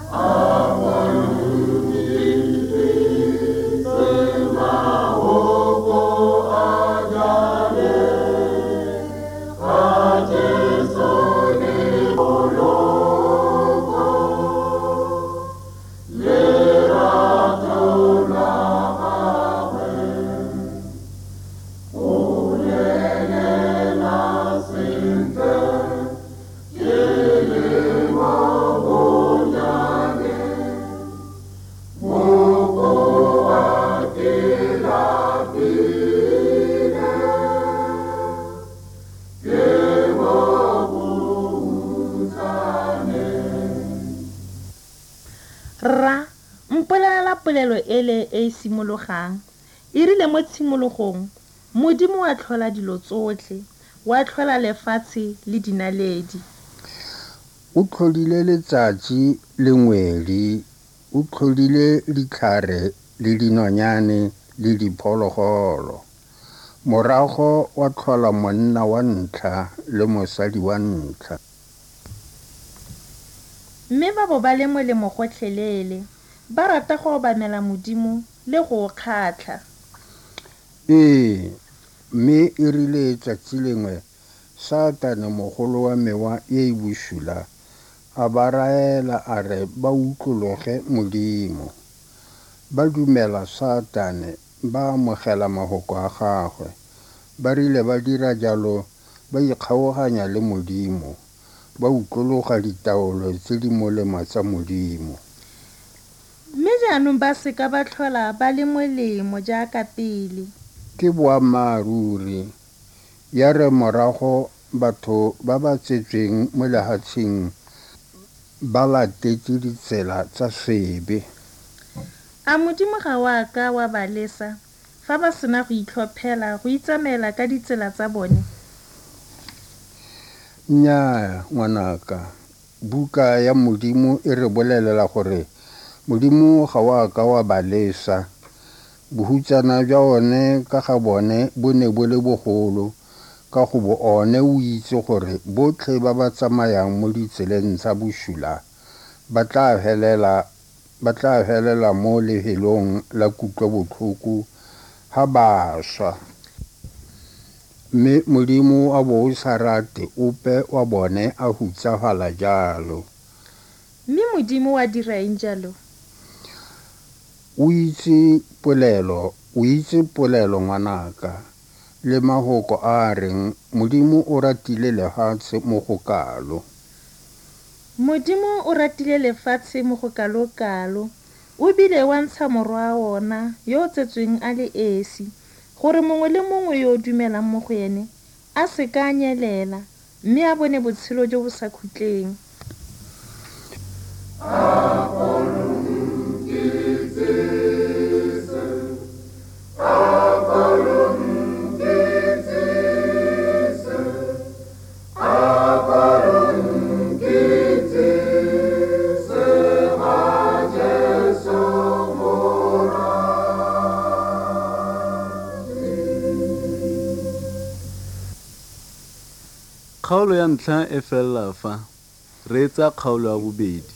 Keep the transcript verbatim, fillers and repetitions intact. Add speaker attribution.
Speaker 1: Ra mpolelela polelo ele e simologang e rile mo tshimologong Modimo wa tlhola dilo tsotlhe wa tlhola lefatshe le dinaledi
Speaker 2: o tlhodile letsatsi le ngwedi o tlhodile ditlhare le dinonyane le diphologolo morago wa tlhola monna wa ntlha le mosadi wa ntlha
Speaker 1: mme ba bo ba le molemo gotlhelele ba rata go obamela Modimo le go kgatlha
Speaker 2: ee mme e rile tsatsi lengwe Satane mogolo wa mewa ye e busula a ba raela a re ba utlologe Modimo ba dumela Satane ba amogela mahoko a gagwe ba rile ba dira jalo ba ikgaoganya le Modimo ba utlologa ditaolo tse di molemo tsa Modimo
Speaker 1: mme jaanong ba seka ba tlhola ba le molemo jaaka pele
Speaker 2: ke boammaaruri ya re morago batho ba ba tsetsweng mo lehatsheng ba latetse ditsela tsa sebe
Speaker 1: a Modimo ga wa ka wa ba lesa fa ba sena go itlhophela go itsamela ka ditsela tsa bone
Speaker 2: nnyaa ngwanaka buka ya Modimo e re bolelela gore Modimo ga wa ka wa ba lesa bohutsana jwa one ka ga bone bo ne bo le bogolo ka go bo one o itse gore botlhe ba ba tsamayang mo ditseleng tsa bosula ba tla helela ba tla helela mo lehelong la kutlobotlhoko ha ba swa mme Modimo a bo o sa rate ope wa bone a hutsafala jalo
Speaker 1: mme Modimo wa dira eng jalo
Speaker 2: o itse polelo o itse polelo ngwanaka le mahoko a reng Modimo o ratile lefatshe mo go kalo
Speaker 1: Modimo o ratile lefatshe mo go kalo-kalo o bile wa ntsha morwa wona yo o tsetsweng a le esi gore mongwe le mongwe yo o dumelang mo go ene a se ka nyelela mme a bone botshelo jo bo sa khutleng
Speaker 3: Kgaolo ya ntlha e fela fa re etsa kgaolo ya bobedi